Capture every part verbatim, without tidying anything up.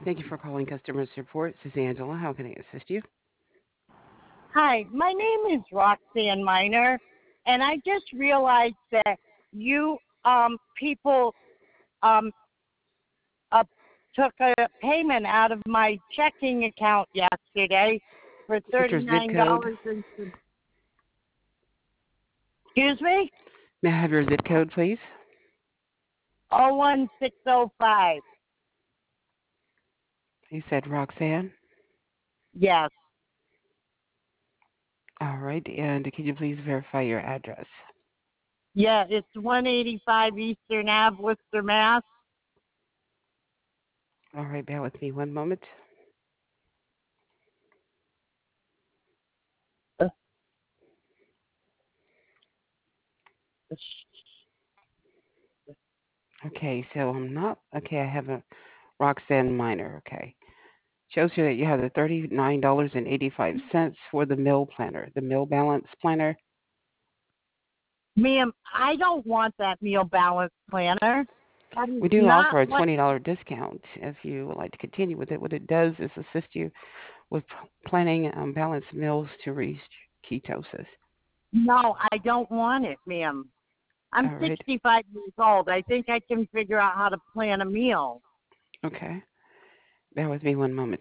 Thank you for calling customer support. This is Angela. How can I assist you? Hi, my name is Roxanne Miner, and I just realized that you um people um uh, took a payment out of my checking account yesterday for What's thirty your zip nine code? dollars and some. Excuse me, May I have your zip code, please? oh one six oh five. You said Roxanne. Yes, All right. And can you please verify your address? yeah, it's one eighty five Eastern Ave, Worcester, Mass. All right. Bear with me one moment. Uh, Okay. So I'm not. Okay. I have a Roxanne Minor. Okay. Shows here that you have the thirty-nine dollars and eighty-five cents for the mill planner, the mill balance planner. Ma'am, I don't want that meal balance planner. That is We do not offer a what. twenty dollars discount if you would like to continue with it. What it does is assist you with planning um, balanced meals to reach ketosis. No, I don't want it, ma'am. I'm All right. sixty-five years old. I think I can figure out how to plan a meal. Okay. Bear with me one moment.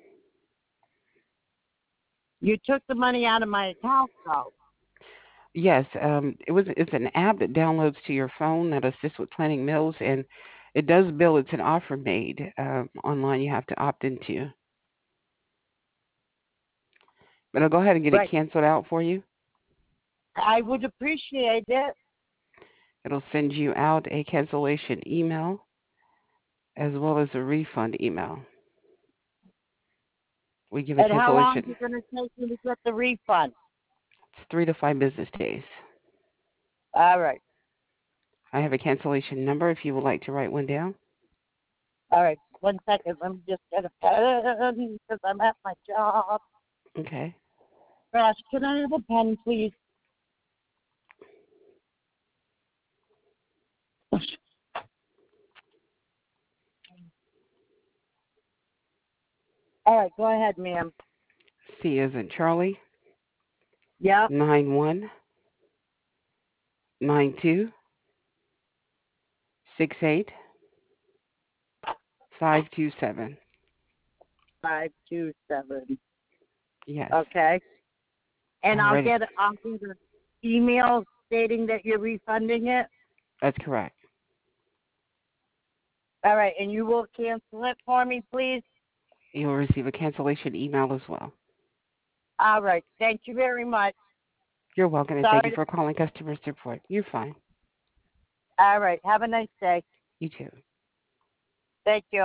You took the money out of my account, though. Yes, um, it was. It's an app that downloads to your phone that assists with planning meals, and it does bill. It's an offer made um, online. You have to opt into, but I'll go ahead and get it Right. canceled out for you. I would appreciate it. It'll send you out a cancellation email as well as a refund email. We give a And how long is cancellation. it going to take me to get the refund? It's three to five business days. All right. I have a cancellation number if you would like to write one down. All right. One second. Let me just get a pen because I'm at my job. Okay. Gosh, can I have a pen, please? All right. Go ahead, ma'am. C as in Charlie. Yep. Nine one nine two six eight five two seven. Five two seven. Yes. Okay. And I'll Alrighty. get I'll get an email stating that you're refunding it. That's correct. All right, and you will cancel it for me, please. You'll receive a cancellation email as well. All right, thank you very much. You're welcome, and thank you Sorry. for calling customer support. You're fine. All right, have a nice day. You too. Thank you.